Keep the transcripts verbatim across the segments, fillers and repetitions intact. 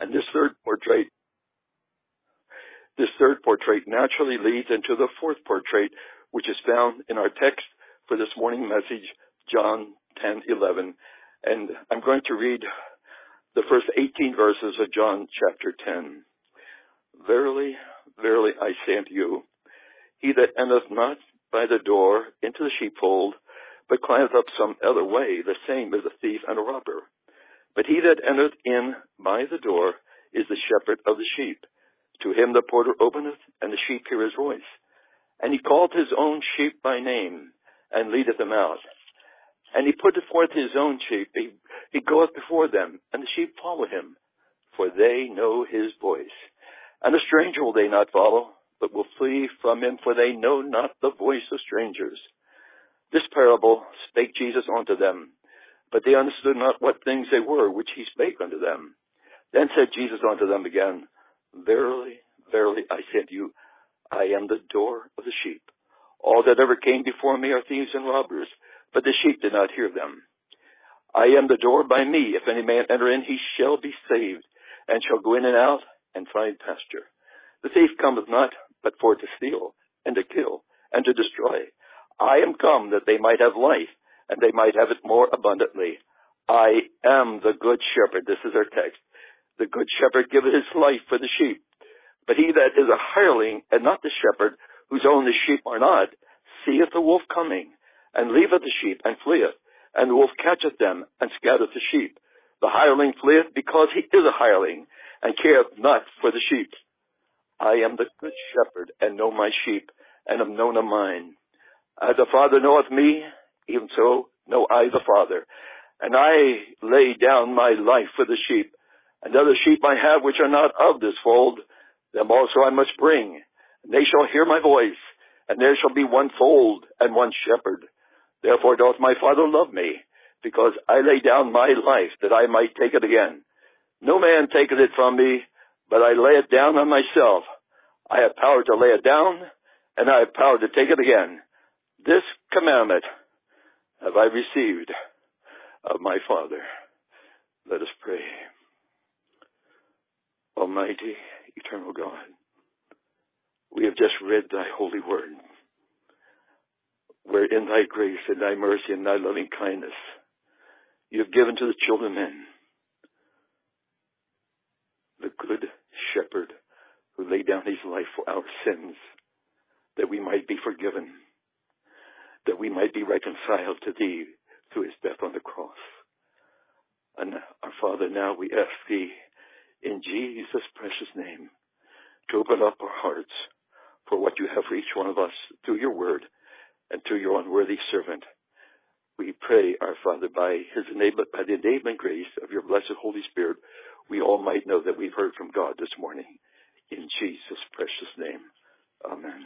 And this third portrait, this third portrait naturally leads into the fourth portrait, which is found in our text for this morning message, John ten eleven. And I'm going to read the first eighteen verses of John chapter ten. Verily, verily, I say unto you, he that entereth not by the door into the sheepfold, but climbeth up some other way, the same is a thief and a robber. But he that entereth in by the door is the shepherd of the sheep. To him the porter openeth, and the sheep hear his voice. And he calleth his own sheep by name, and leadeth them out. And he putteth forth his own sheep, he, he goeth before them, and the sheep follow him, for they know his voice. And a stranger will they not follow, but will flee from him, for they know not the voice of strangers. This parable spake Jesus unto them, but they understood not what things they were which he spake unto them. Then said Jesus unto them again, Verily, verily, I say unto you, I am the door of the sheep. All that ever came before me are thieves and robbers, but the sheep did not hear them. I am the door. By me, if any man enter in, he shall be saved, and shall go in and out, and find pasture. The thief cometh not, but for to steal, and to kill, and to destroy. I am come that they might have life, and they might have it more abundantly. I am the good shepherd. This is our text. The good shepherd giveth his life for the sheep. But he that is a hireling, and not the shepherd, whose own the sheep are not, seeth the wolf coming, and leaveth the sheep, and fleeth. And the wolf catcheth them, and scattereth the sheep. The hireling fleeth, because he is a hireling, and careth not for the sheep. I am the good shepherd, and know my sheep, and am known of mine. As the Father knoweth me, even so know I the Father. And I lay down my life for the sheep. And other sheep I have which are not of this fold, them also I must bring. And they shall hear my voice, and there shall be one fold and one shepherd. Therefore doth my Father love me, because I lay down my life, that I might take it again. No man taketh it from me, but I lay it down on myself. I have power to lay it down, and I have power to take it again. This commandment have I received of my Father. Let us pray. Almighty, eternal God, we have just read thy holy word, where in thy grace and thy mercy and thy loving kindness you have given to the children of men the good shepherd who laid down his life for our sins, that we might be forgiven, that we might be reconciled to thee through his death on the cross. And our Father, now we ask thee, in Jesus' precious name, to open up our hearts for what you have for each one of us through your word and through your unworthy servant. We pray, our Father, by his enable, by the enabling grace of your blessed Holy Spirit, we all might know that we've heard from God this morning. In Jesus' precious name, amen.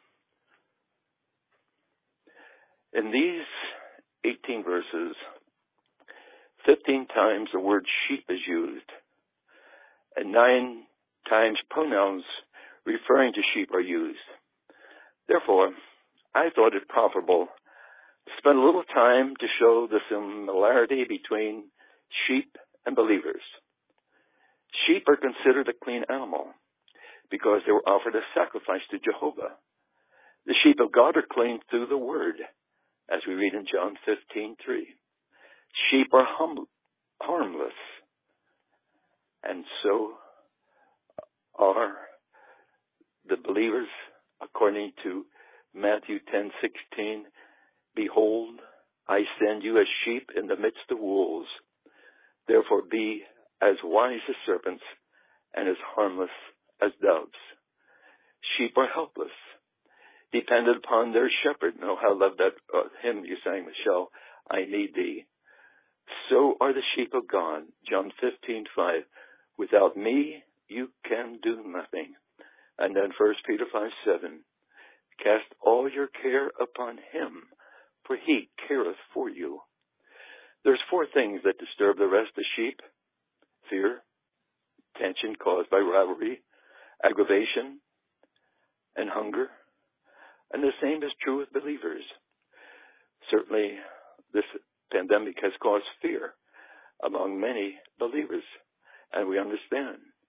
In these eighteen verses, fifteen times the word sheep is used, and nine times pronouns referring to sheep are used. Therefore, I thought it profitable to spend a little time to show the similarity between sheep and believers. Sheep are considered a clean animal because they were offered as sacrifice to Jehovah. The sheep of God are clean through the word, as we read in John fifteen three. Sheep are hum- harmless, and so are the believers, according to Matthew ten sixteen. Behold, I send you as sheep in the midst of wolves. Therefore be as wise as serpents and as harmless as doves. Sheep are helpless, dependent upon their shepherd. Know how I love that uh, hymn you sang, Michelle, I need thee. So are the sheep of God. John fifteen five. Without me, you can do nothing. And then First Peter five seven. Cast all your care upon him, for he careth for you. There's four things that disturb the rest of sheep: fear, tension caused by rivalry, aggravation, and hunger. And the same is true with believers. Certainly, this pandemic has caused fear among many believers, and we understand.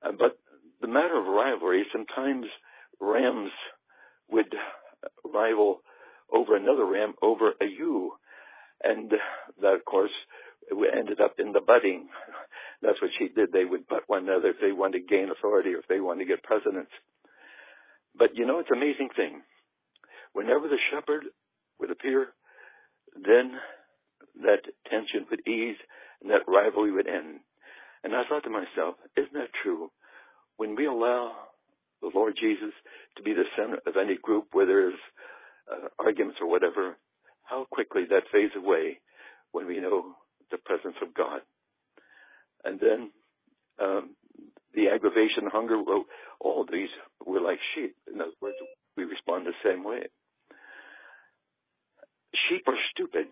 Uh, but the matter of rivalry, sometimes rams would rival over another ram over a ewe. And that, of course, ended up in the butting. That's what sheep did. They would butt one another if they wanted to gain authority or if they wanted to get precedence. But, you know, it's an amazing thing. Whenever the shepherd would appear, then that tension would ease and that rivalry would end. And I thought to myself, isn't that true? When we allow the Lord Jesus to be the center of any group where there's uh, arguments or whatever, how quickly that fades away when we know the presence of God. And then um, the aggravation, hunger, well, all these were like sheep. In other words, we respond the same way. Sheep are stupid.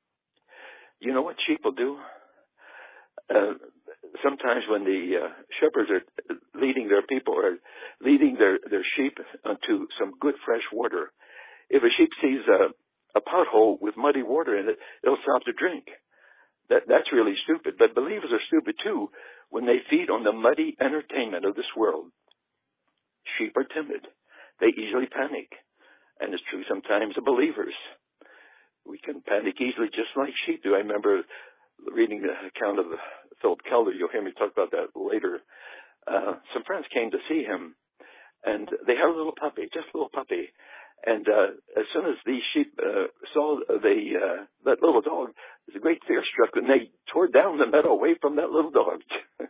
You know what sheep will do? Uh, sometimes when the uh, shepherds are leading their people or leading their, their sheep to some good fresh water, if a sheep sees a, a pothole with muddy water in it, it'll stop to drink. That, that's really stupid. But believers are stupid too when they feed on the muddy entertainment of this world. Sheep are timid. They easily panic. And it's true sometimes of believers. We can panic easily just like sheep do. I remember reading the account of Philip Keller. You'll hear me talk about that later. Uh, some friends came to see him, and they had a little puppy, just a little puppy. And uh, as soon as these sheep uh, saw the, uh, that little dog, there's a great fear struck, and they tore down the meadow away from that little dog.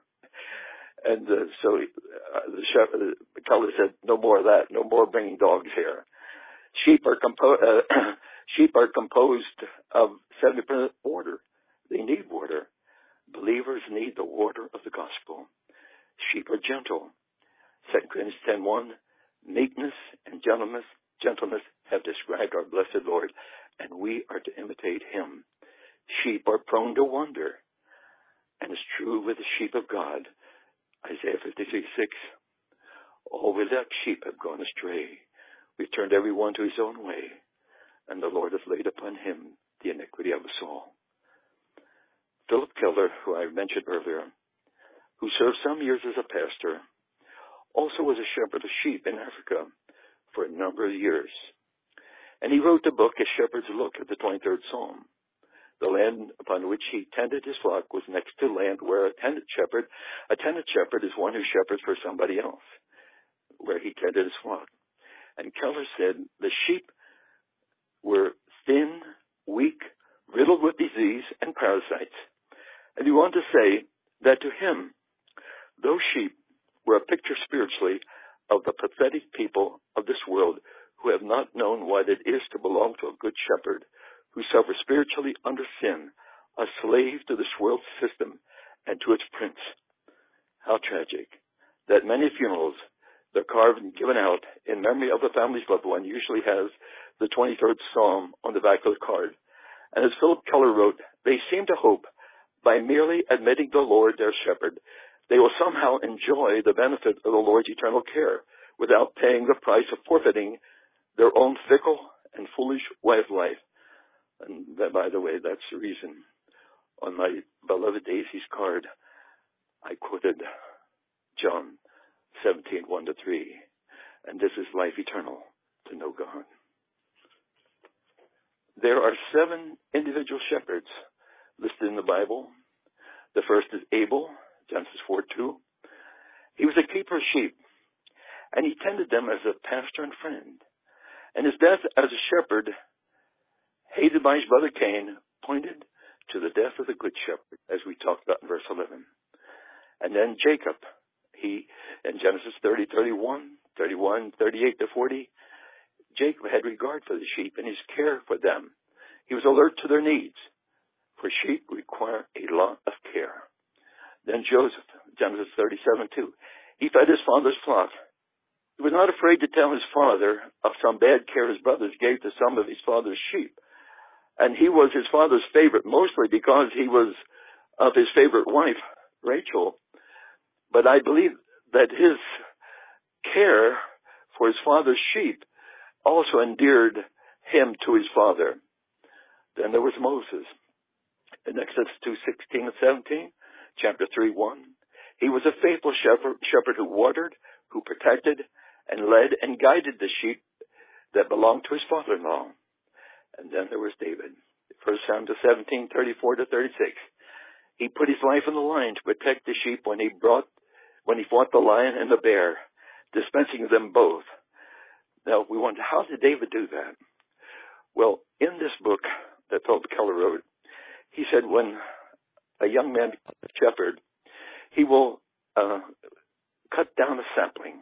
and uh, so uh, the shepherd, uh, Keller said, no more of that, no more bringing dogs here. Sheep are, compo- uh, sheep are composed of seventy percent water. They need water. Believers need the water of the gospel. Sheep are gentle. Second Corinthians ten one, meekness and gentleness, gentleness have described our blessed Lord, and we are to imitate him. Sheep are prone to wander, and it's true with the sheep of God. Isaiah fifty-three six, all we like sheep have gone astray. We've turned every one to his own way, and the Lord has laid upon him the iniquity of us all. Philip Keller, who I mentioned earlier, who served some years as a pastor, also was a shepherd of sheep in Africa for a number of years. And he wrote the book, A Shepherd's Look at the twenty-third Psalm. The land upon which he tended his flock was next to land where a tenant shepherd, a tenant shepherd is one who shepherds for somebody else, where he tended his flock. And Keller said the sheep were thin, weak, riddled with disease and parasites. And he wanted to say that to him, those sheep were a picture spiritually of the pathetic people of this world who have not known what it is to belong to a good shepherd, who suffer spiritually under sin, a slave to this world system and to its prince. How tragic that many funerals, they're carved and given out in memory of the family's loved one, usually has the twenty-third Psalm on the back of the card. And as Philip Keller wrote, they seem to hope by merely admitting the Lord their shepherd, they will somehow enjoy the benefit of the Lord's eternal care without paying the price of forfeiting their own fickle and foolish way of life. And that, by the way, that's the reason on my beloved Daisy's card, I quoted John seventeen, one to three. And this is life eternal, to know God. There are seven individual shepherds listed in the Bible. The first is Abel, Genesis four two. He was a keeper of sheep, and he tended them as a pastor and friend. And his death as a shepherd, hated by his brother Cain, pointed to the death of the good shepherd, as we talked about in verse eleven. And then Jacob, he, in Genesis thirty, thirty-one, thirty-one, thirty-eight to forty, Jacob had regard for the sheep and his care for them. He was alert to their needs, for sheep require a lot of care. Then Joseph, Genesis thirty-seven two, he fed his father's flock. He was not afraid to tell his father of some bad care his brothers gave to some of his father's sheep. And he was his father's favorite, mostly because he was of his favorite wife, Rachel. But I believe that his care for his father's sheep also endeared him to his father. Then there was Moses. In Exodus two sixteen and seventeen, chapter three one, He was a faithful shepherd, shepherd who watered, who protected, and led and guided the sheep that belonged to his father-in-law. And then there was David. First Samuel seventeen, thirty-four to thirty-six. He put his life on the line to protect the sheep when he brought, when he fought the lion and the bear, dispensing them both. Now, we wonder, how did David do that? Well, in this book that Philip Keller wrote, he said when a young man becomes a shepherd, he will uh, cut down a sapling,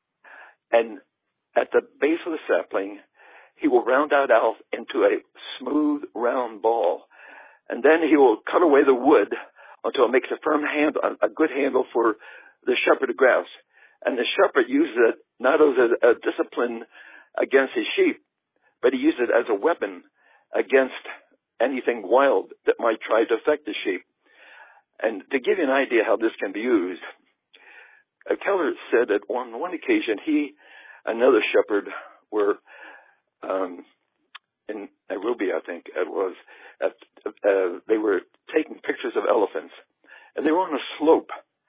and at the base of the sapling, he will round out out into a smooth, round ball, and then he will cut away the wood until it makes a firm handle, a good handle for the shepherd to grasp. And the shepherd uses it not as a, a discipline against his sheep, but he uses it as a weapon against anything wild that might try to affect the sheep. And to give you an idea how this can be used, uh, Keller said that on one occasion he, another shepherd, were um, in Nairobi, I think it was, at, uh, they were taking pictures of elephants, and they were on a slope.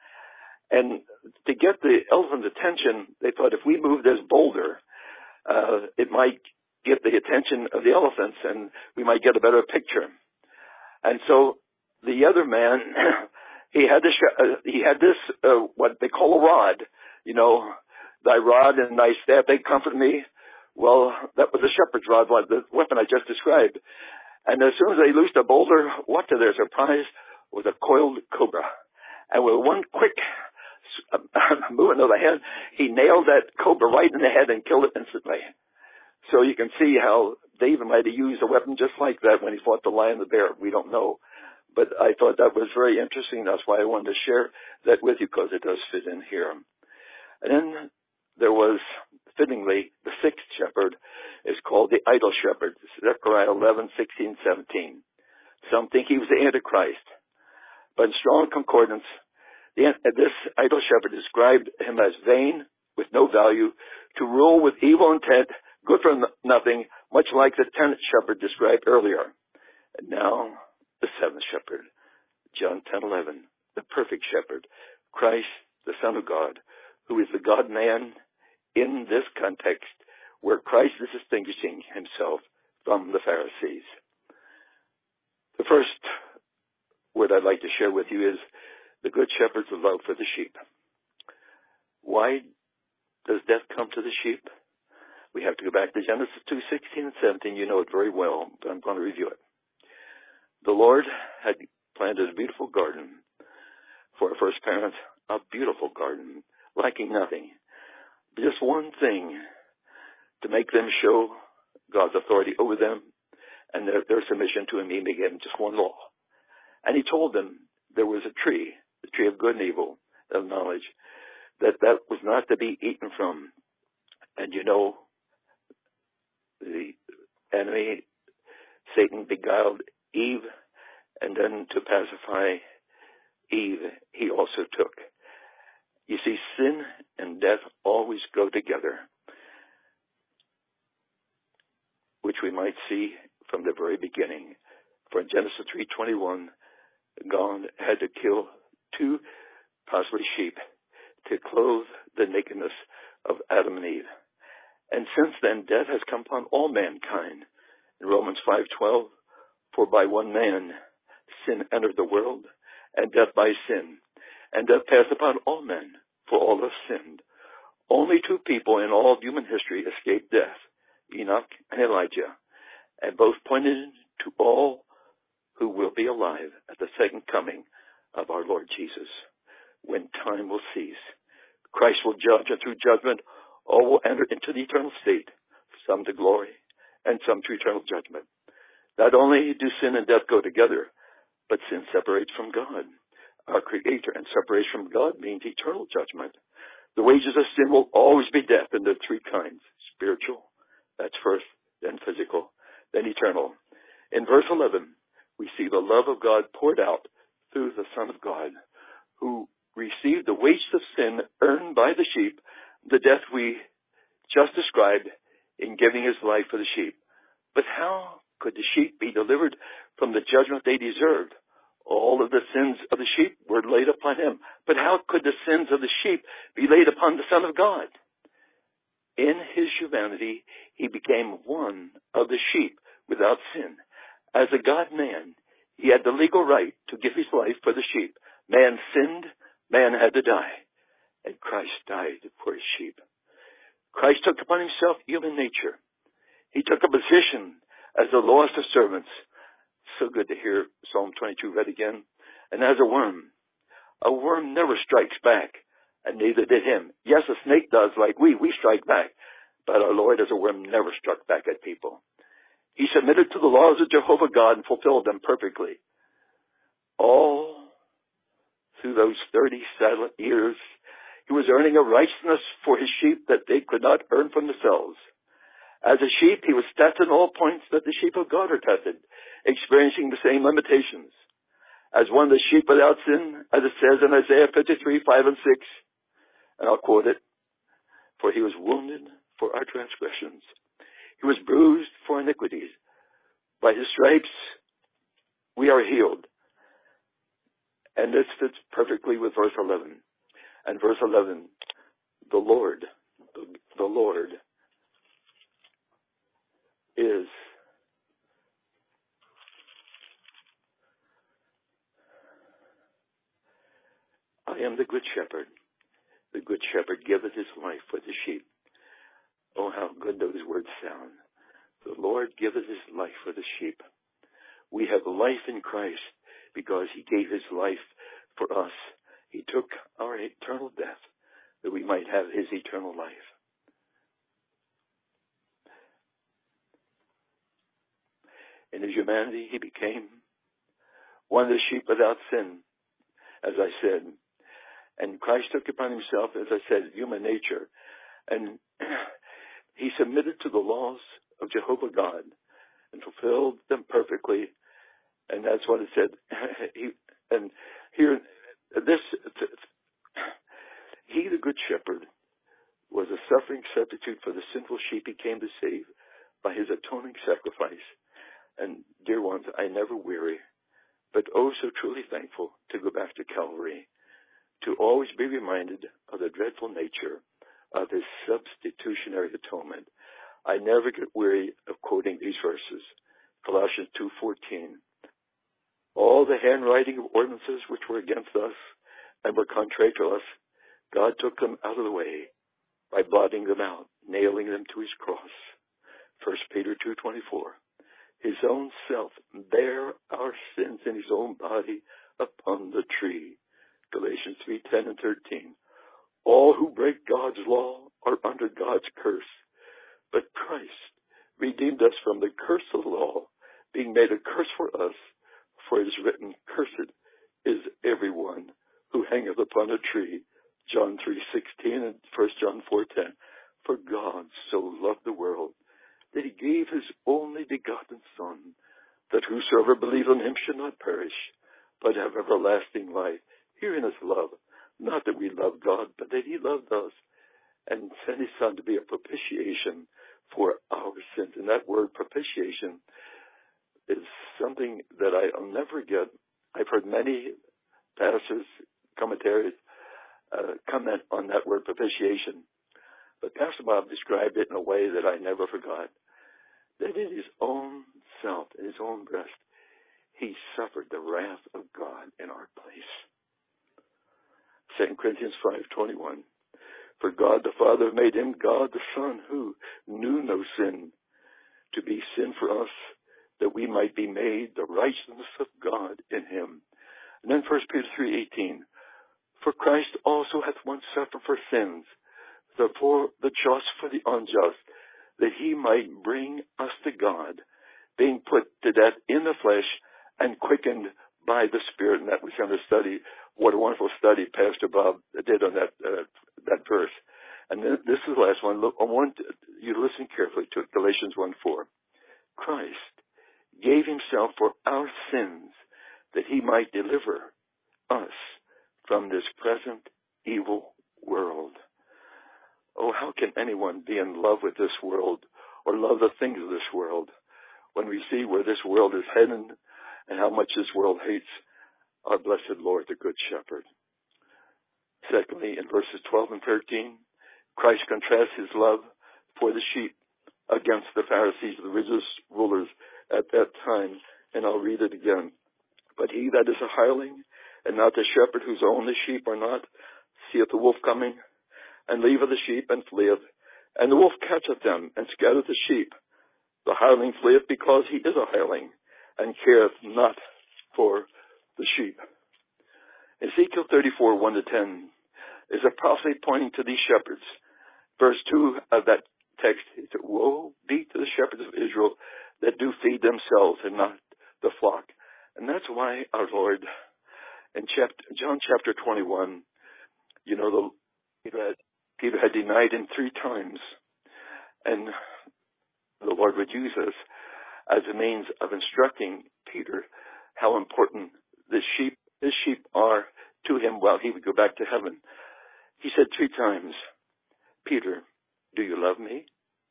And to get the elephant's attention, they thought if we move this boulder, uh, it might get the attention of the elephants, and we might get a better picture. And so the other man, he had this, uh, he had this, uh, what they call a rod, you know, thy rod and thy staff, they comfort me. Well, that was a shepherd's rod, the weapon I just described. And as soon as they loosed a boulder, what to their surprise was a coiled cobra. And with one quick movement of the head, he nailed that cobra right in the head and killed it instantly. So you can see how David might have used a weapon just like that when he fought the lion and the bear. We don't know. But I thought that was very interesting. That's why I wanted to share that with you, because it does fit in here. And then there was, fittingly, the sixth shepherd is called the idol shepherd. Zechariah eleven, sixteen, seventeen. Some think he was the Antichrist. But in strong concordance, the, this idol shepherd described him as vain, with no value, to rule with evil intent, good for nothing, much like the tenth shepherd described earlier. And now, the seventh shepherd, John ten, eleven, the perfect shepherd, Christ, the Son of God, who is the God-man in this context, where Christ is distinguishing himself from the Pharisees. The first word I'd like to share with you is the good shepherd's love for the sheep. Why does death come to the sheep? We have to go back to Genesis two, sixteen and seventeen. You know it very well, but I'm going to review it. The Lord had planted a beautiful garden for our first parents, a beautiful garden, lacking nothing. Just one thing to make them show God's authority over them and their, their submission to him. He gave them just one law. And he told them there was a tree, the tree of good and evil, of knowledge, that that was not to be eaten from. And you know, the enemy, Satan, beguiled Eve, and then to pacify Eve, he also took. You see, sin and death always go together, which we might see from the very beginning. For in Genesis three twenty-one, God had to kill two, possibly sheep, to clothe the nakedness of Adam and Eve. And since then, death has come upon all mankind. In Romans five twelve, for by one man sin entered the world, and death by sin. And death passed upon all men, for all have sinned. Only two people in all of human history escaped death, Enoch and Elijah, and both pointed to all who will be alive at the second coming of our Lord Jesus, when time will cease. Christ will judge, and through judgment all will enter into the eternal state, some to glory and some to eternal judgment. Not only do sin and death go together, but sin separates from God, our Creator, and separation from God means eternal judgment. The wages of sin will always be death, and there are three kinds: spiritual, that's first, then physical, then eternal. In verse eleven, we see the love of God poured out through the Son of God, who received the wages of sin earned by the sheep, the death we just described, in giving his life for the sheep. But how could the sheep be delivered from the judgment they deserved? All of the sins of the sheep were laid upon him. But how could the sins of the sheep be laid upon the Son of God? In his humanity, he became one of the sheep without sin. As a God-man, he had the legal right to give his life for the sheep. Man sinned, man had to die, and Christ died for his sheep. Christ took upon himself human nature. He took a position as the lowest of servants. So good to hear Psalm twenty-two read again. And as a worm, a worm never strikes back, and neither did him. Yes, a snake does, like we, we strike back. But our Lord as a worm never struck back at people. He submitted to the laws of Jehovah God and fulfilled them perfectly. All through those thirty silent years, he was earning a righteousness for his sheep that they could not earn from themselves. As a sheep, he was tested in all points that the sheep of God are tested, experiencing the same limitations. As one of the sheep without sin, as it says in Isaiah fifty-three, five and six, and I'll quote it, "For he was wounded for our transgressions. He was bruised for iniquities. By his stripes we are healed." And this fits perfectly with verse eleven. And verse eleven, the Lord, the, the Lord is I am the good shepherd. The good shepherd giveth his life for the sheep. Oh, how good those words sound. The Lord giveth his life for the sheep. We have life in Christ because he gave his life for us. He took our eternal death that we might have his eternal life. In his humanity, he became one of the sheep without sin, as I said. And Christ took upon himself, as I said, human nature. And he submitted to the laws of Jehovah God and fulfilled them perfectly. And that's what it said. he, and here, this, he, the good shepherd, was a suffering substitute for the sinful sheep he came to save by his atoning sacrifice. And dear ones, I never weary, but oh so truly thankful to go back to Calvary, to always be reminded of the dreadful nature of his substitutionary atonement. I never get weary of quoting these verses. Colossians two fourteen. All the handwriting of ordinances which were against us and were contrary to us, God took them out of the way by blotting them out, nailing them to his cross. First Peter two twenty-four. His own self bare our sins in his own body upon the tree. Galatians three ten and thirteen. All who break God's law are under God's curse. But Christ redeemed us from the curse of the law, being made a curse for us, for it is written, "Cursed is everyone who hangeth upon a tree." John three sixteen and First John four ten. For God so loved the world that he gave his only begotten Son, that whosoever believes on him should not perish, but have everlasting life. Herein is love, not that we love God, but that he loved us and sent his Son to be a propitiation for our sins. And that word propitiation is something that I'll never get. I've heard many pastors, commentaries, uh, comment on that word propitiation. But Pastor Bob described it in a way that I never forgot. That in his own self, in his own breast, he suffered the wrath of God in our place. Second Corinthians five twenty-one. For God the Father made him, God the Son, who knew no sin, to be sin for us, that we might be made the righteousness of God in him. And then First Peter three eighteen. For Christ also hath once suffered for sins, therefore the just for the unjust, that he might bring us to God, being put to death in the flesh and quickened by the Spirit. And that was going to study. What a wonderful study Pastor Bob did on that uh, that verse. And then, this is the last one. Look, I want you to listen carefully to it. Galatians one four. Christ gave himself for our sins, that he might deliver us from this present evil world. Oh, how can anyone be in love with this world or love the things of this world when we see where this world is heading and how much this world hates our blessed Lord, the Good Shepherd. Secondly, in verses twelve and thirteen, Christ contrasts his love for the sheep against the Pharisees, the religious rulers at that time. And I'll read it again. But he that is a hireling, and not the shepherd whose own the sheep are not, seeth the wolf coming, and leaveth the sheep, and fleeth. And the wolf catcheth them, and scattereth the sheep. The hireling fleeth because he is a hireling, and careth not for the sheep. Ezekiel thirty-four, one to ten is a prophecy pointing to these shepherds. Verse two of that text, it said, woe be to the shepherds of Israel that do feed themselves and not the flock. And that's why our Lord, in chapter, John chapter twenty-one, you know, the, Peter, had, Peter had denied him three times. And the Lord would use us as a means of instructing Peter how important the sheep, his sheep are to him while he would go back to heaven. He said three times, Peter, do you love me?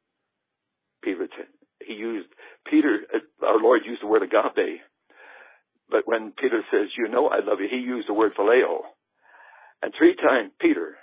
Peter, he used, Peter, our Lord used the word agape. But when Peter says, you know I love you, he used the word phileo. And three times, Peter,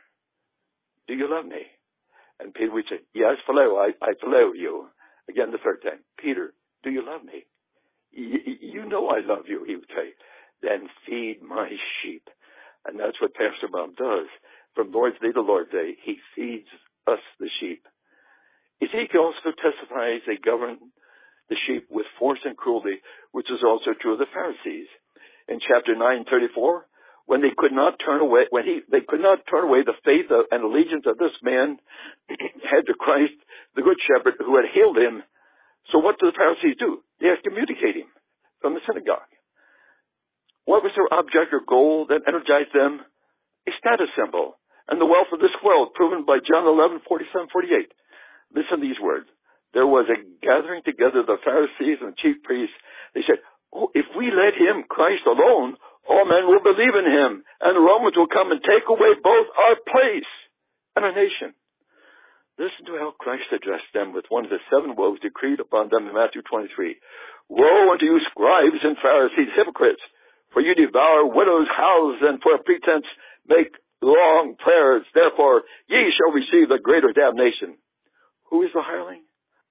do you love me? And Peter would say, yes, phileo, I, I phileo you. Again, the third time, Peter, do you love me? Y- you know I love you, he would say. Then feed my sheep. And that's what Pastor Bob does. From Lord's Day to Lord's Day, he feeds us, the sheep. Ezekiel also testifies they govern the sheep with force and cruelty, which is also true of the Pharisees. In chapter nine, thirty-four, when they could not turn away, when he, they could not turn away the faith of, and allegiance of this man had to Christ, the Good Shepherd, who had healed him. So what do the Pharisees do? They excommunicate him from the synagogue. What was their object or goal that energized them? A status symbol and the wealth of this world, proven by John eleven, forty-seven, forty-eight. Listen to these words. There was a gathering together of the Pharisees and chief priests. They said, oh, if we let him, Christ alone, all men will believe in him, and the Romans will come and take away both our place and our nation. Listen to how Christ addressed them with one of the seven woes decreed upon them in Matthew twenty-three. Woe unto you, scribes and Pharisees, hypocrites, for you devour widows' houses, and for a pretense make long prayers. Therefore ye shall receive the greater damnation. Who is the hireling?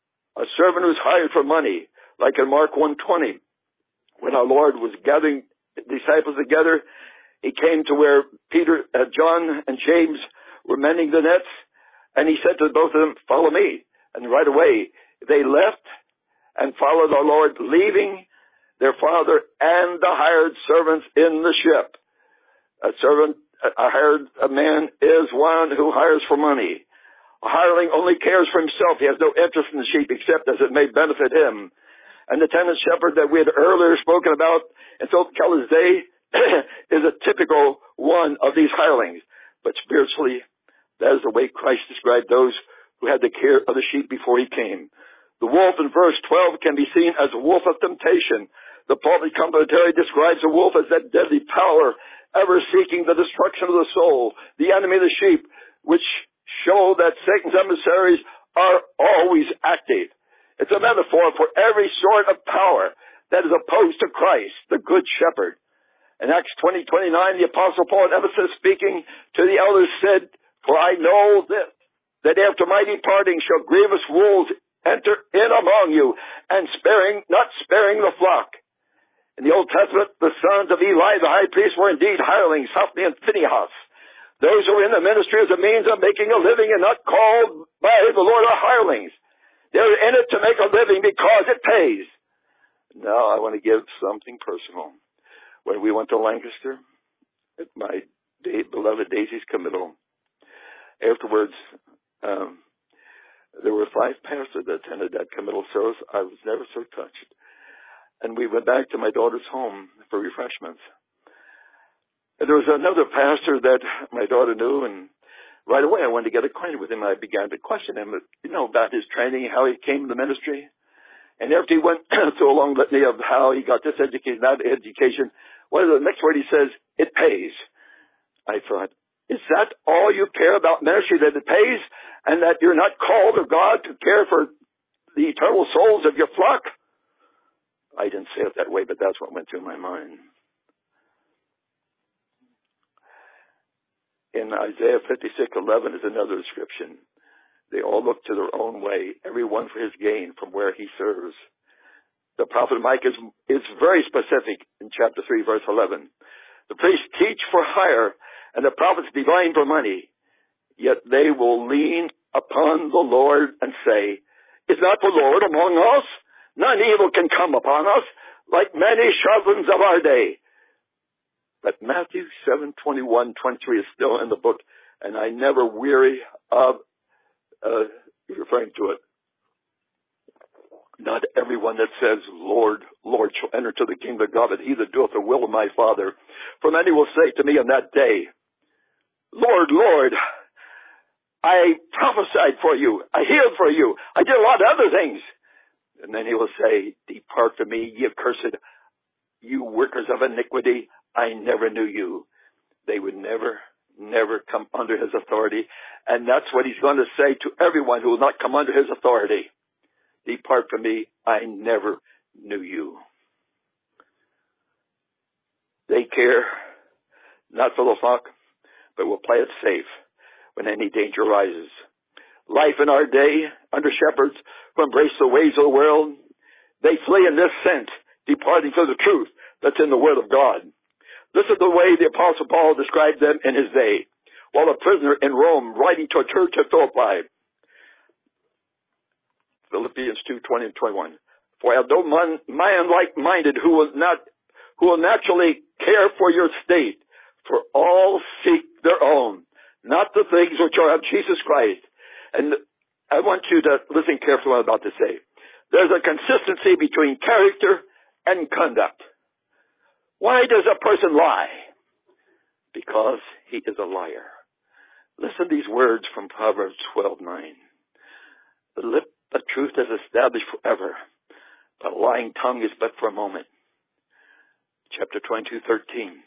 A servant who's hired for money, like in Mark one twenty. When our Lord was gathering disciples together, he came to where Peter, uh, John, and James were mending the nets, and he said to both of them, follow me. And right away, they left and followed our Lord, leaving their father and the hired servants in the ship. A servant, a hired a man is one who hires for money. A hireling only cares for himself. He has no interest in the sheep except as it may benefit him. And the tenant shepherd that we had earlier spoken about in Philip Keller's day is a typical one of these hirelings. But spiritually, that is the way Christ described those who had the care of the sheep before he came. The wolf in verse twelve can be seen as a wolf of temptation. The pulpit commentary describes the wolf as that deadly power ever seeking the destruction of the soul, the enemy of the sheep, which show that Satan's emissaries are always active. It's a metaphor for every sort of power that is opposed to Christ, the Good Shepherd. In Acts twenty, twenty-nine, the Apostle Paul in Ephesus speaking to the elders said, for I know this, that after my departing shall grievous wolves enter in among you, and sparing, not sparing the flock. In the Old Testament, the sons of Eli, the high priest, were indeed hirelings, Hophni and Phinehas. Those who are in the ministry as a means of making a living and not called by the Lord are hirelings. They're in it to make a living because it pays. Now I want to give something personal. When we went to Lancaster, at my day, beloved Daisy's committal, afterwards, um, there were five pastors that attended that committal service. I was never so touched. And we went back to my daughter's home for refreshments. There was another pastor that my daughter knew, and right away I wanted to get acquainted with him. I began to question him, you know, about his training, how he came to the ministry. And after he went through a long litany of how he got this education, that education, what is the next word he says? It pays. I thought, is that all you care about ministry, that it pays, and that you're not called of God to care for the eternal souls of your flock? I didn't say it that way, but that's what went through my mind. in Isaiah fifty-six eleven is another description. They all look to their own way, everyone for his gain from where he serves. The prophet Micah is, is very specific in chapter three, verse eleven. The priests teach for hire, and the prophets divine for money. Yet they will lean upon the Lord and say, is not the Lord among us? None evil can come upon us, like many sharpens of our day. But Matthew seven, twenty-one, twenty-three is still in the book, and I never weary of uh, referring to it. Not everyone that says, Lord, Lord, shall enter to the kingdom of God, but he that doeth the will of my Father. For many will say to me on that day, Lord, Lord, I prophesied for you, I healed for you, I did a lot of other things. And then he will say, depart from me, ye accursed, you workers of iniquity, I never knew you. They would never, never come under his authority. And that's what he's going to say to everyone who will not come under his authority. Depart from me, I never knew you. They care not for the flock, but will play it safe when any danger arises. Life in our day, under shepherds who embrace the ways of the world, they flee in this sense, departing from the truth that's in the Word of God. This is the way the Apostle Paul described them in his day, while a prisoner in Rome writing to a church at Philippi. Philippians two, twenty and twenty-one. For I have no man, man like-minded who will not, who will naturally care for your state, for all seek their own, not the things which are of Jesus Christ. And I want you to listen carefully what I'm about to say. There's a consistency between character and conduct. Why does a person lie? Because he is a liar. Listen to these words from Proverbs twelve nine. The lip of truth is established forever, but a lying tongue is but for a moment. Chapter twenty-two thirteen.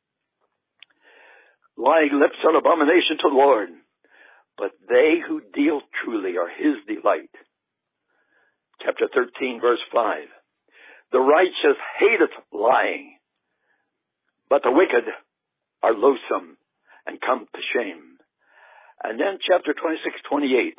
Lying lips are an abomination to the Lord, but they who deal truly are his delight. Chapter thirteen, verse five. The righteous hateth lying, but the wicked are loathsome and come to shame. And then chapter twenty-six, twenty-eight.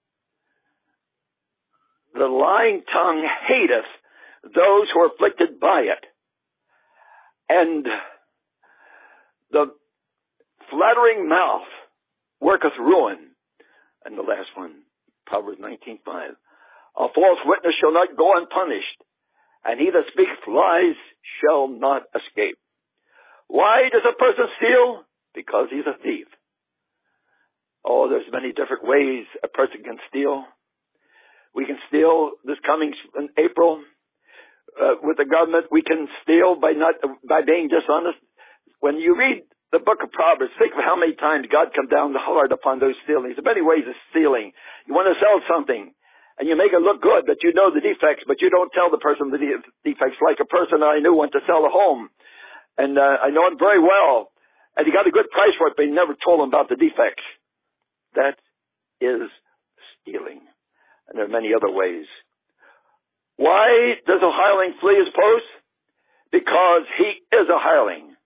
The lying tongue hateth those who are afflicted by it, and the flattering mouth worketh ruin. And the last one, Proverbs nineteen five. A false witness shall not go unpunished, and he that speaketh lies shall not escape. Why does a person steal? Because he's a thief. Oh, there's many different ways a person can steal. We can steal this coming in April uh, with the government. We can steal by not by being dishonest. When you read the book of Proverbs, think of how many times God come down hard upon those stealings. There are many ways of stealing. You want to sell something, and you make it look good, but you know the defects, but you don't tell the person the defects. Like a person I knew went to sell a home, and uh, I know him very well, and he got a good price for it, but he never told him about the defects. That is stealing. And there are many other ways. Why does a hireling flee his post? Because he is a hireling.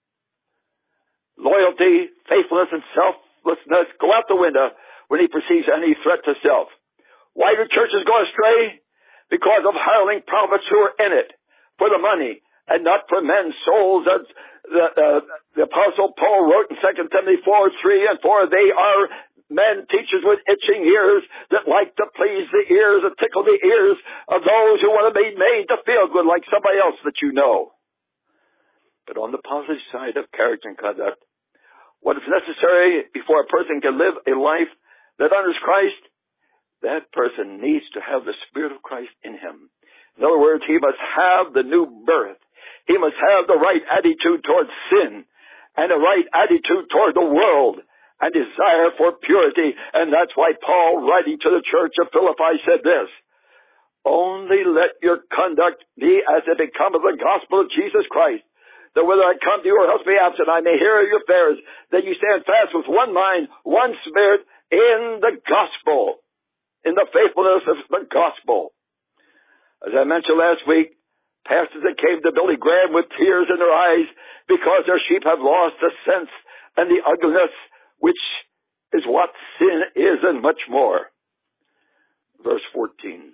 Loyalty, faithfulness, and selflessness go out the window when he perceives any threat to self. Why do churches go astray? Because of hireling prophets who are in it for the money and not for men's souls. As the, uh, the Apostle Paul wrote in Second Timothy four, three and four, they are men, teachers with itching ears that like to please the ears and tickle the ears of those who want to be made to feel good like somebody else that you know. But on the positive side of character and conduct, what is necessary before a person can live a life that honors Christ, that person needs to have the Spirit of Christ in him. In other words, he must have the new birth. He must have the right attitude towards sin and the right attitude toward the world and desire for purity. And that's why Paul, writing to the church of Philippi, said this: only let your conduct be as it becometh the gospel of Jesus Christ, that whether I come to you or else be absent, I may hear your affairs, that you stand fast with one mind, one spirit, in the gospel, in the faithfulness of the gospel. As I mentioned last week, pastors that came to Billy Graham with tears in their eyes because their sheep have lost the sense and the ugliness which is what sin is and much more. Verse fourteen.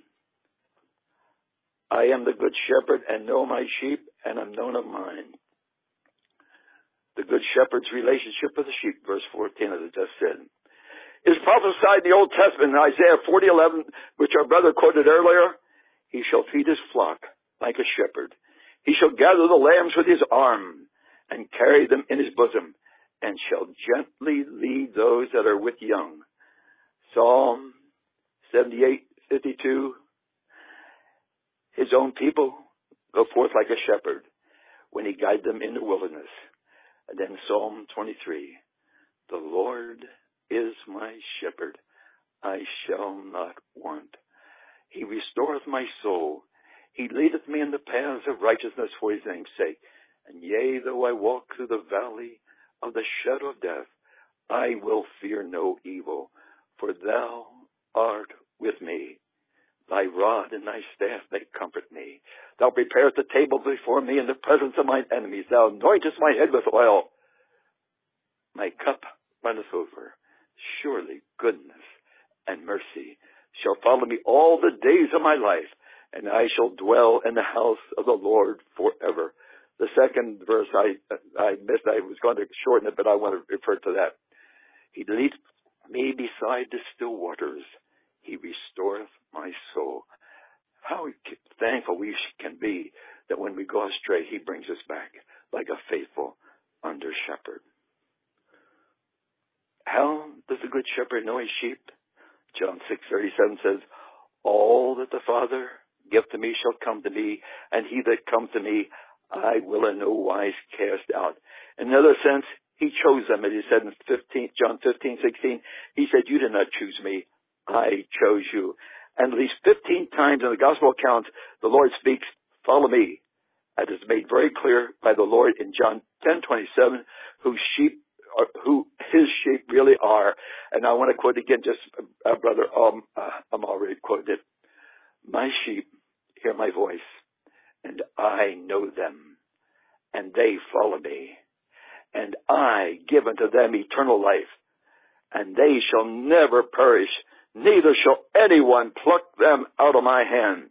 I am the good shepherd and know my sheep and am known of mine. The good shepherd's relationship with the sheep, verse fourteen, as I just said, is prophesied in the Old Testament in Isaiah forty eleven, which our brother quoted earlier. He shall feed his flock like a shepherd. He shall gather the lambs with his arm and carry them in his bosom, and shall gently lead those that are with young. Psalm seventy-eight fifty-two. His own people go forth like a shepherd when he guides them in the wilderness. And then Psalm twenty-three. The Lord is my shepherd, I shall not want. He restoreth my soul. He leadeth me in the paths of righteousness for his name's sake. And yea, though I walk through the valley of the shadow of death, I will fear no evil, for thou art with me. Thy rod and thy staff, they comfort me. Thou preparest the table before me in the presence of mine enemies. Thou anointest my head with oil. My cup runneth over. Surely goodness and mercy shall follow me all the days of my life, and I shall dwell in the house of the Lord forever. The second verse I I missed. I was going to shorten it, but I want to refer to that. He leads me beside the still waters. He restoreth my soul. How thankful we can be that when we go astray, he brings us back like a faithful under shepherd. How does the good shepherd know his sheep? John six thirty-seven says, all that the Father give to me shall come to me, and he that comes to me I will in no wise cast out. In another sense, he chose them, as he said in fifteen, John fifteen sixteen. He said, you did not choose me, I chose you. And at least fifteen times in the gospel accounts, the Lord speaks, follow me. As is made very clear by the Lord in John ten twenty-seven, whose sheep are, who his sheep really are. And I want to quote again, just uh, brother, um, uh, I'm already quoted it. My sheep hear my voice, and I know them, and they follow me. And I give unto them eternal life, and they shall never perish, neither shall anyone pluck them out of my hand.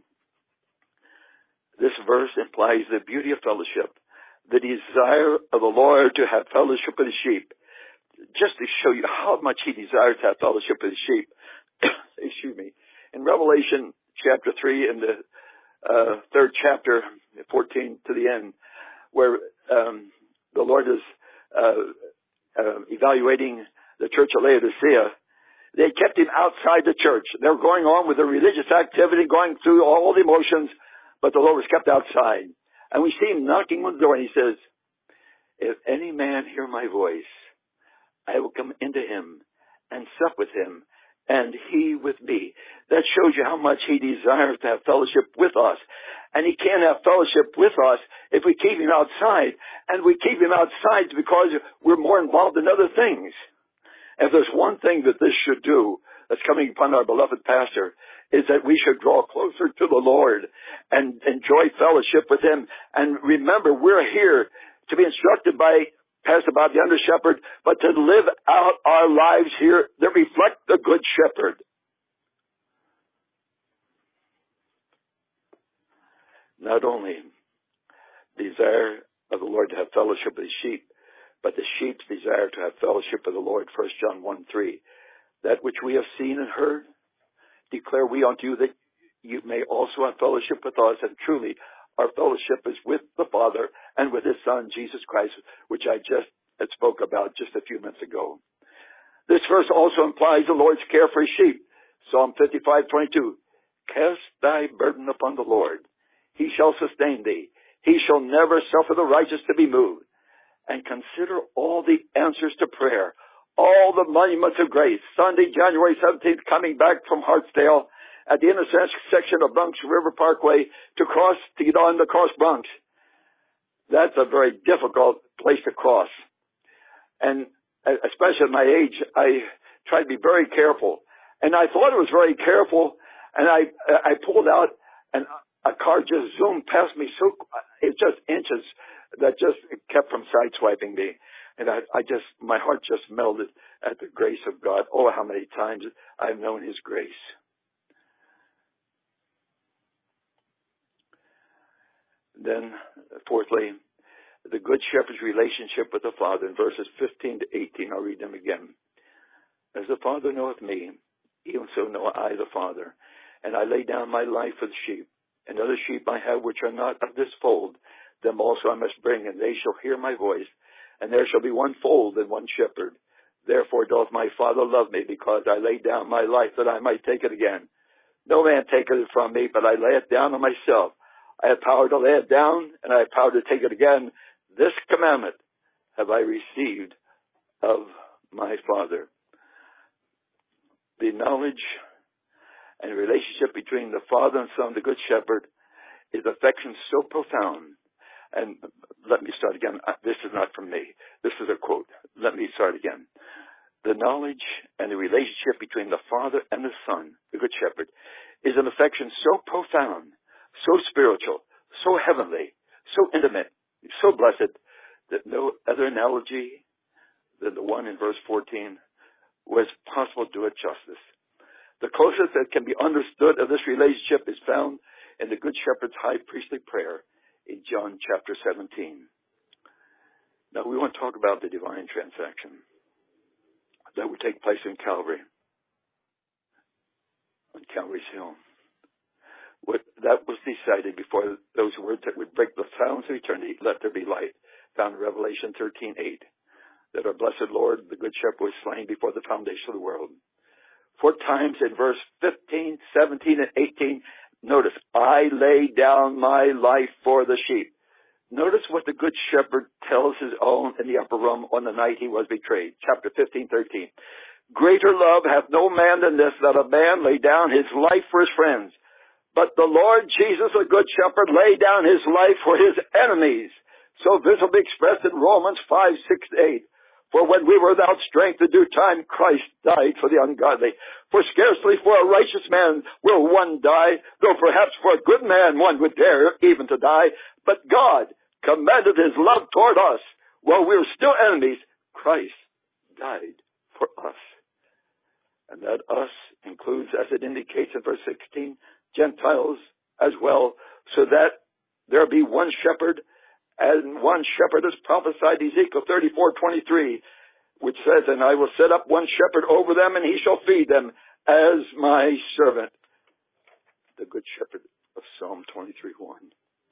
This verse implies the beauty of fellowship, the desire of the Lord to have fellowship with his sheep. Just to show you how much he desires to have fellowship with his sheep. Excuse me. In Revelation chapter three, in the uh, third chapter, fourteen to the end, where um, the Lord is uh, uh, evaluating the church of Laodicea, they kept him outside the church. They were going on with their religious activity, going through all the emotions, but the Lord was kept outside. And we see him knocking on the door, and he says, if any man hear my voice, I will come into him and sup with him, and he with me. That shows you how much he desires to have fellowship with us. And he can't have fellowship with us if we keep him outside. And we keep him outside because we're more involved in other things. If there's one thing that this should do, that's coming upon our beloved pastor, is that we should draw closer to the Lord and enjoy fellowship with him. And remember, we're here to be instructed by Pastor Bob the Under Shepherd, but to live out our lives here that reflect the Good Shepherd. Not only desire of the Lord to have fellowship with his sheep, but the sheep's desire to have fellowship with the Lord. First John one three. That which we have seen and heard, declare we unto you, that you may also have fellowship with us. And truly, our fellowship is with the Father and with his Son, Jesus Christ, which I just had spoke about just a few minutes ago. This verse also implies the Lord's care for his sheep. Psalm fifty-five twenty-two. Cast thy burden upon the Lord. He shall sustain thee. He shall never suffer the righteous to be moved. And consider all the answers to prayer, all the monuments of grace. Sunday, January seventeenth, coming back from Hartsdale at the intersection of Bronx River Parkway to cross, to get on the Cross Bronx. That's a very difficult place to cross. And especially at my age, I try to be very careful. And I thought it was very careful, and I I pulled out, and a car just zoomed past me. So it's just inches that just kept from sideswiping me. And I, I just, my heart just melted at the grace of God. Oh, how many times I've known His grace. Then, fourthly, the Good Shepherd's relationship with the Father in verses fifteen to eighteen. I'll read them again. As the Father knoweth me, even so know I the Father. And I lay down my life for the sheep. And other sheep I have which are not of this fold, them also I must bring, and they shall hear my voice. And there shall be one fold and one shepherd. Therefore doth my Father love me, because I lay down my life that I might take it again. No man taketh it from me, but I lay it down on myself. I have power to lay it down, and I have power to take it again. This commandment have I received of my Father. The knowledge and relationship between the Father and Son, the Good Shepherd, is affection so profound. And let me start again. This is not from me. This is a quote. Let me start again. The knowledge and the relationship between the Father and the Son, the Good Shepherd, is an affection so profound, so spiritual, so heavenly, so intimate, so blessed, that no other analogy than the one in verse fourteen was possible to do it justice. The closest that can be understood of this relationship is found in the Good Shepherd's high priestly prayer in John chapter seventeen. Now we want to talk about the divine transaction that would take place in Calvary, on Calvary's Hill. What, that was decided before those words that would break the silence of eternity, let there be light, found in Revelation thirteen eight, that our blessed Lord, the Good Shepherd, was slain before the foundation of the world. Four times in verse fifteen, seventeen, and eighteen, notice, I lay down my life for the sheep. Notice what the Good Shepherd tells his own in the upper room on the night he was betrayed. Chapter fifteen, thirteen. Greater love hath no man than this, that a man lay down his life for his friends. But the Lord Jesus, the Good Shepherd, laid down his life for his enemies. So visibly expressed in Romans five, six, eight. For when we were without strength in due time, Christ died for the ungodly. For scarcely for a righteous man will one die, though perhaps for a good man one would dare even to die. But God commended his love toward us. While we were still enemies, Christ died for us. And that us includes, as it indicates in verse sixteen, Gentiles as well, so that there be one shepherd, and one shepherd is prophesied, Ezekiel thirty-four, twenty-three, which says, and I will set up one shepherd over them, and he shall feed them as my servant. The Good Shepherd of Psalm twenty-three, one.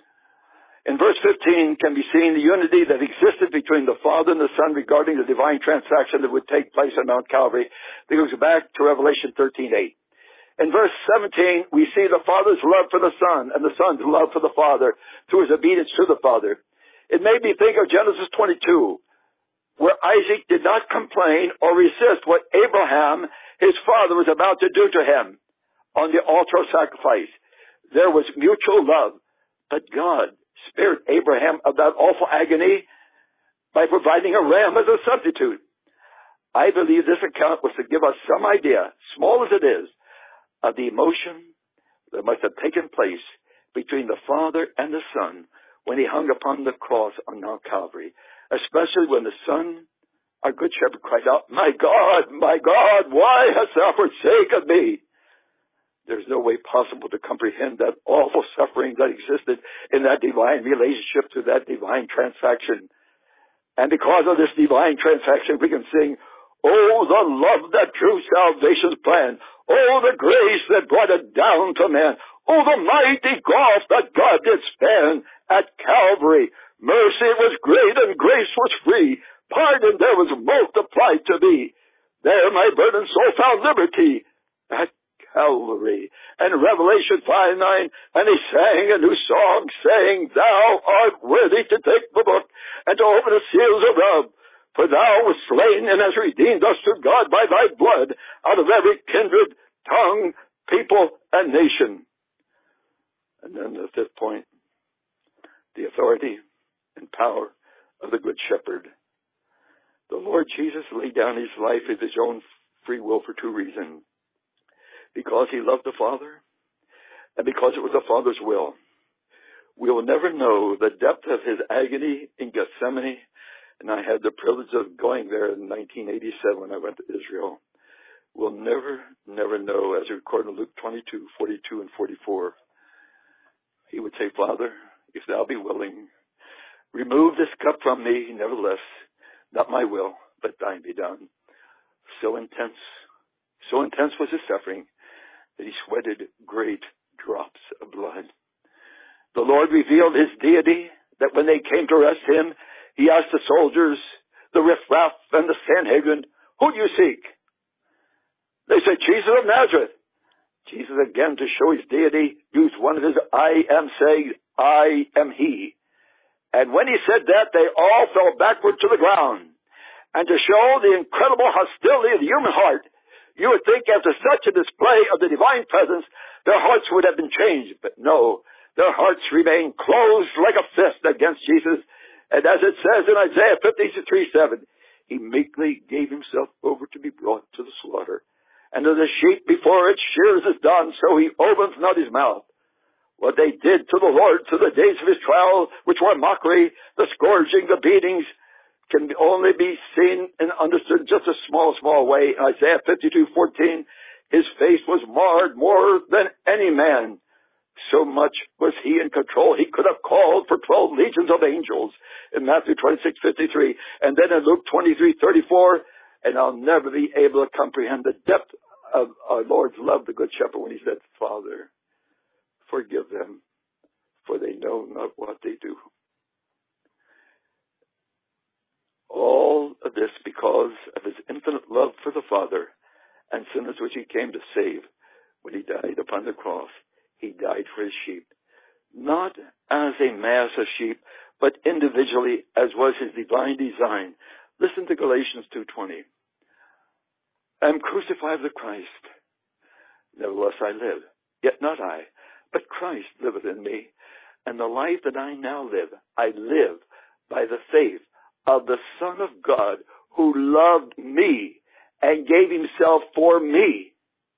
In verse fifteen can be seen the unity that existed between the Father and the Son regarding the divine transaction that would take place on Mount Calvary. It goes back to Revelation thirteen, eight. In verse seventeen, we see the Father's love for the Son and the Son's love for the Father through his obedience to the Father. It made me think of Genesis twenty-two, where Isaac did not complain or resist what Abraham, his father, was about to do to him on the altar of sacrifice. There was mutual love, but God spared Abraham of that awful agony by providing a ram as a substitute. I believe this account was to give us some idea, small as it is, of the emotion that must have taken place between the Father and the Son when he hung upon the cross on Mount Calvary, especially when the Son, our Good Shepherd, cried out, my God, my God, why hast thou forsaken me? There's no way possible to comprehend that awful suffering that existed in that divine relationship to that divine transaction. And because of this divine transaction, we can sing, oh, the love that drew salvation's plan. Oh, the grace that brought it down to man. Oh, the mighty gulf that God did span at Calvary. Mercy was great and grace was free. Pardon there was multiplied to me. There my burdened soul found liberty at Calvary. And Revelation five, nine, and he sang a new song, saying, thou art worthy to take the book and to open the seals thereof. For thou wast slain and hast redeemed us to God by thy blood out of every kindred, tongue, people, and nation. And then the fifth point, the authority and power of the Good Shepherd. The Lord Jesus laid down his life of his own free will for two reasons. Because he loved the Father, and because it was the Father's will. We will never know the depth of his agony in Gethsemane and I had the privilege of going there in nineteen eighty-seven when I went to Israel. We'll never, never know, as recorded in Luke twenty-two, forty-two, and forty-four. He would say, Father, if thou be willing, remove this cup from me, nevertheless, not my will, but thine be done. So intense, so intense was his suffering that he sweated great drops of blood. The Lord revealed his deity, that when they came to arrest him, he asked the soldiers, the riffraff, and the Sanhedrin, who do you seek? They said, Jesus of Nazareth. Jesus, again, to show his deity, used one of his I am sayings, I am he. And when he said that, they all fell backward to the ground. And to show the incredible hostility of the human heart, you would think after such a display of the divine presence, their hearts would have been changed. But no, their hearts remained closed like a fist against Jesus. And as it says in Isaiah fifty-three seven, he meekly gave himself over to be brought to the slaughter. And as a sheep before its shears is done, so he opens not his mouth. What they did to the Lord to the days of his trial, which were mockery, the scourging, the beatings, can only be seen and understood just a small, small way. In Isaiah fifty-two fourteen, his face was marred more than any man. So much was he in control, he could have called for twelve legions of angels in Matthew twenty-six fifty-three. And then in Luke twenty-three thirty-four, and I'll never be able to comprehend the depth of our Lord's love, the Good Shepherd, when he said, Father, forgive them, for they know not what they do. All of this because of his infinite love for the Father and sinners which he came to save. When he died upon the cross, he died for his sheep, not as a mass of sheep, but individually, as was his divine design. Listen to Galatians two twenty. I am crucified with Christ. Nevertheless I live, yet not I, but Christ liveth in me. And the life that I now live, I live by the faith of the Son of God, who loved me and gave himself for me.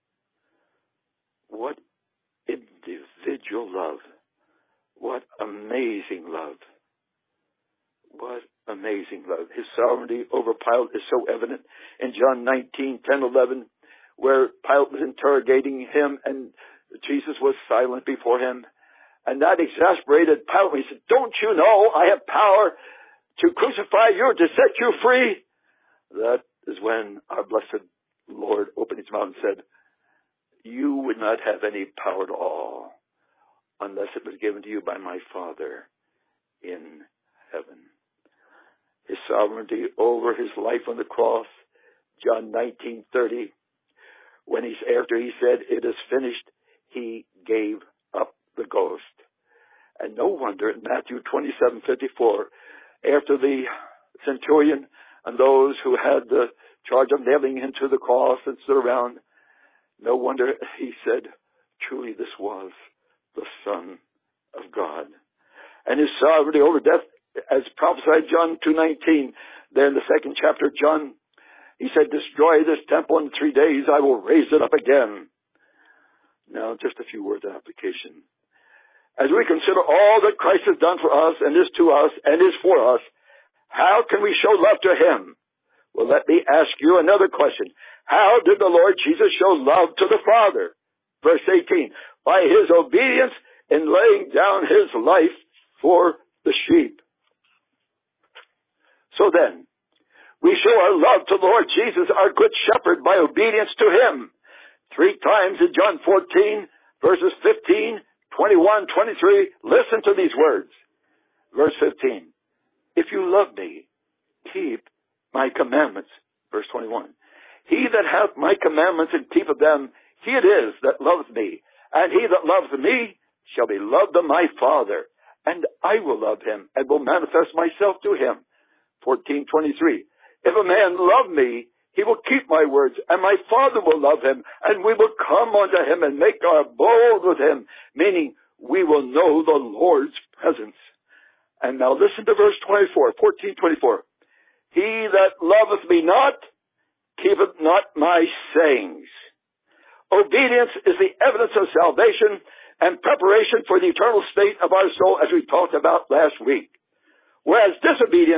What individual love. What amazing love. What amazing love. His sovereignty over Pilate is so evident in John nineteen, ten, eleven, where Pilate was interrogating him and Jesus was silent before him. And that exasperated Pilate. He said, don't you know I have power to crucify you, to set you free? That is when our blessed Lord opened his mouth and said, you would not have any power at all unless it was given to you by my Father in heaven. His sovereignty over his life on the cross, John nineteen thirty, when he's after he said, it is finished, he gave up the ghost. And no wonder in Matthew twenty-seven fifty-four, after the centurion and those who had the charge of nailing him to the cross and stood around, no wonder he said, truly this was the Son of God. And his sovereignty over death, as prophesied John two nineteen, there in the second chapter of John, he said, destroy this temple in three days, I will raise it up again. Now, just a few words of application. As we consider all that Christ has done for us and is to us and is for us, how can we show love to him? Well, let me ask you another question. How did the Lord Jesus show love to the Father? Verse eighteen, by his obedience in laying down his life for the sheep. So then, we show our love to the Lord Jesus, our good shepherd, by obedience to him. Three times in John fourteen, verses fifteen, twenty-one, twenty-three, listen to these words. Verse fifteen, if you love me, keep my commandments. Verse twenty-one, he that hath my commandments and keepeth them, he it is that loveth me. And he that loves me shall be loved of my Father. And I will love him and will manifest myself to him. fourteen twenty-three, if a man love me, he will keep my words, and my Father will love him, and we will come unto him and make our abode with him, meaning we will know the Lord's presence. And now listen to verse twenty-four, fourteen twenty-four. He that loveth me not, keepeth not my sayings. Obedience is the evidence of salvation and preparation for the eternal state of our soul, as we talked about last week. Whereas disobedience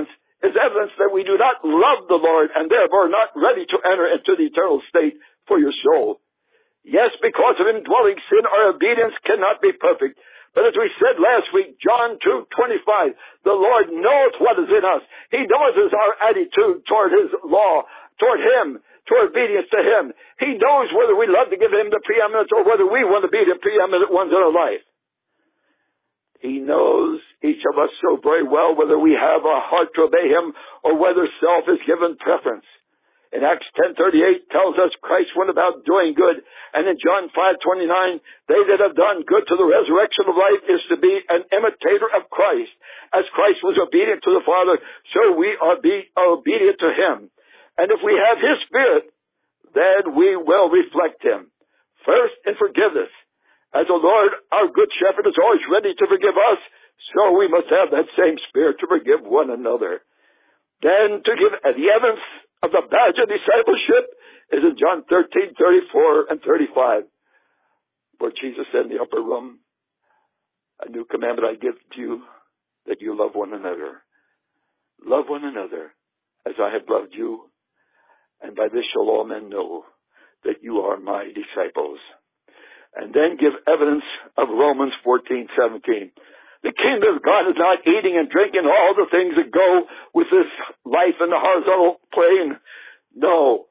is evidence that we do not love the Lord and therefore not ready to enter into the eternal state for your soul. Yes, because of indwelling sin, our obedience cannot be perfect. But as we said last week, John two twenty-five, the Lord knows what is in us. He knows our attitude toward His law, toward Him, toward obedience to Him. He knows whether we love to give Him the preeminence or whether we want to be the preeminent ones in our life. He knows each of us so very well whether we have a heart to obey Him or whether self is given preference. In Acts ten thirty-eight tells us Christ went about doing good. And in John five twenty-nine, they that have done good to the resurrection of life is to be an imitator of Christ. As Christ was obedient to the Father, so we are be obedient to Him. And if we have His Spirit, then we will reflect Him. First, in forgiveness. As the Lord, our good shepherd, is always ready to forgive us, so we must have that same Spirit to forgive one another. Then to give the evidence of the badge of discipleship is in John thirteen, thirty-four and thirty-five, where Jesus said in the upper room, a new commandment I give to you, that you love one another. Love one another as I have loved you, and by this shall all men know that you are my disciples. And then give evidence of Romans fourteen, seventeen. The kingdom of God is not eating and drinking all the things that go with this life in the horizontal plane. No.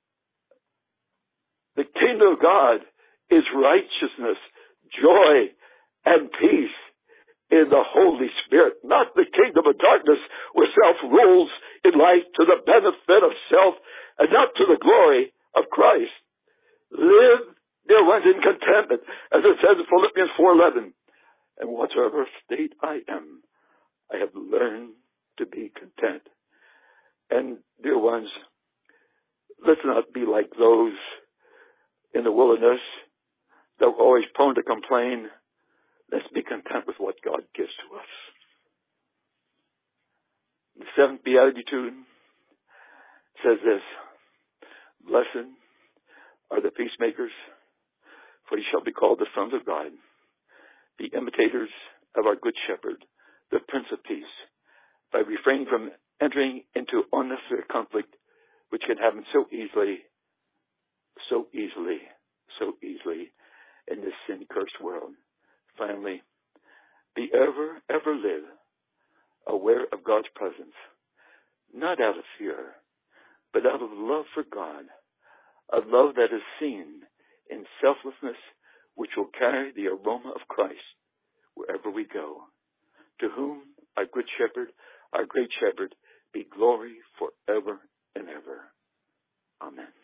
The kingdom of God is righteousness, joy, and peace in the Holy Spirit, not the kingdom of darkness where self rules in life to the benefit of self and not to the glory of Christ. Live, dear ones, in contentment, as it says in Philippians four eleven. And whatsoever state I am, I have learned to be content. And, dear ones, let's not be like those in the wilderness that are always prone to complain. Let's be content with what God gives to us. The seventh Beatitude says this, blessed are the peacemakers, for ye shall be called the sons of God. The imitators of our good shepherd, the Prince of Peace, by refraining from entering into unnecessary conflict, which can happen so easily, so easily, so easily in this sin-cursed world. Finally, be ever, ever live aware of God's presence, not out of fear, but out of love for God, a love that is seen in selflessness, which will carry the aroma of Christ wherever we go. To whom our good shepherd, our great shepherd, be glory forever and ever. Amen.